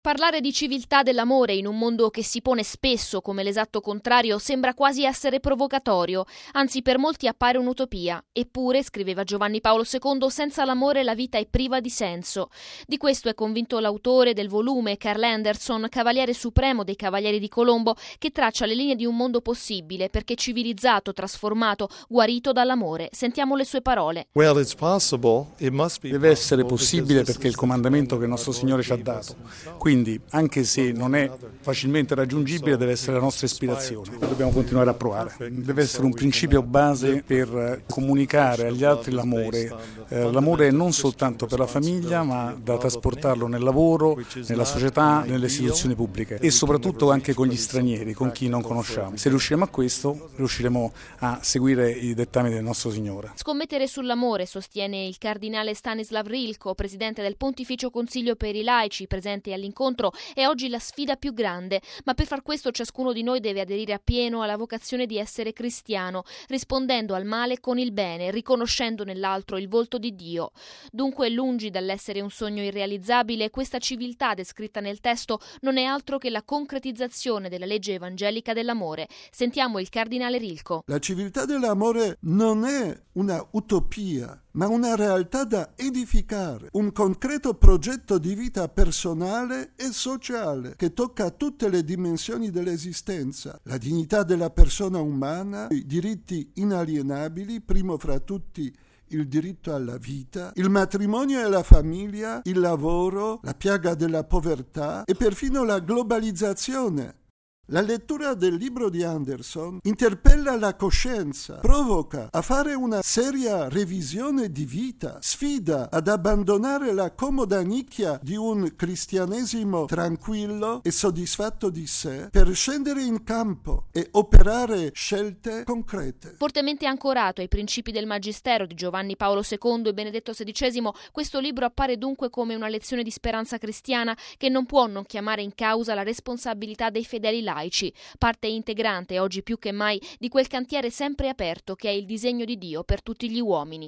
Parlare di civiltà dell'amore in un mondo che si pone spesso come l'esatto contrario sembra quasi essere provocatorio, anzi per molti appare un'utopia. Eppure, scriveva Giovanni Paolo II, senza l'amore la vita è priva di senso. Di questo è convinto l'autore del volume, Carl Anderson, Cavaliere Supremo dei Cavalieri di Colombo, che traccia le linee di un mondo possibile perché civilizzato, trasformato, guarito dall'amore. Sentiamo le sue parole. Deve essere possibile perché è il comandamento che il nostro Signore ci ha dato. Quindi, anche se non è facilmente raggiungibile, deve essere la nostra ispirazione. Noi dobbiamo continuare a provare. Deve essere un principio base per comunicare agli altri l'amore. L'amore è non soltanto per la famiglia, ma da trasportarlo nel lavoro, nella società, nelle istituzioni pubbliche e soprattutto anche con gli stranieri, con chi non conosciamo. Se riusciremo a questo, riusciremo a seguire i dettami del nostro Signore. Scommettere sull'amore, sostiene il cardinale Stanislav Rilko, presidente del Pontificio Consiglio per i laici, presente all'incontro, è oggi la sfida più grande, ma per far questo ciascuno di noi deve aderire appieno alla vocazione di essere cristiano, rispondendo al male con il bene, riconoscendo nell'altro il volto di Dio. Dunque, lungi dall'essere un sogno irrealizzabile, questa civiltà descritta nel testo non è altro che la concretizzazione della legge evangelica dell'amore. Sentiamo il cardinale Rilko. La civiltà dell'amore non è una utopia, ma una realtà da edificare, un concreto progetto di vita personale e sociale che tocca tutte le dimensioni dell'esistenza, la dignità della persona umana, i diritti inalienabili, primo fra tutti il diritto alla vita, il matrimonio e la famiglia, il lavoro, la piaga della povertà e perfino la globalizzazione. La lettura del libro di Anderson interpella la coscienza, provoca a fare una seria revisione di vita, sfida ad abbandonare la comoda nicchia di un cristianesimo tranquillo e soddisfatto di sé per scendere in campo e operare scelte concrete. Fortemente ancorato ai principi del Magistero di Giovanni Paolo II e Benedetto XVI, questo libro appare dunque come una lezione di speranza cristiana che non può non chiamare in causa la responsabilità dei fedeli laici, parte integrante oggi più che mai di quel cantiere sempre aperto che è il disegno di Dio per tutti gli uomini.